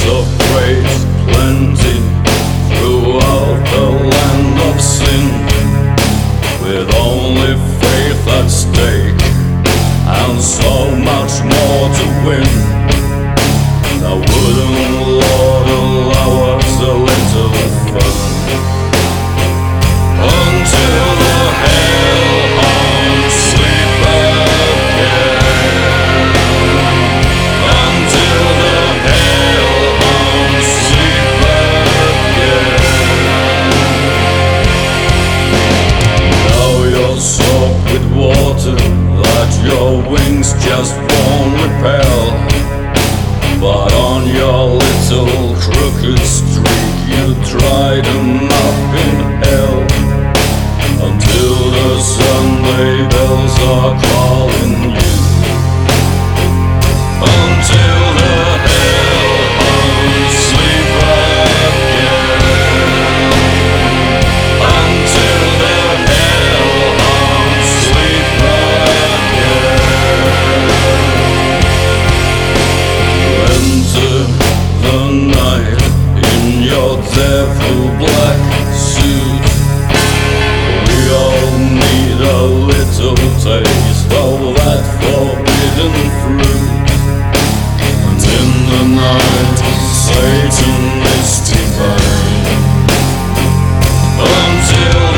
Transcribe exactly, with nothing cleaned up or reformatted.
of great plenty throughout the land of sin, with only faith at stake and so much more to win. Now wouldn't Lord allow us a little fun until the hellhounds sleep again, until the hellhounds sleep again. Now you're soaked with water that your wings just won't repel, but on your little crooked streak you tried them up in hell, until the Sunday bells are calling you, until the hellhounds sleep again, until the hellhounds sleep again. Enter the night in your devil black suit. We all need a little taste of that forbidden fruit, and in the night Satan is divine, until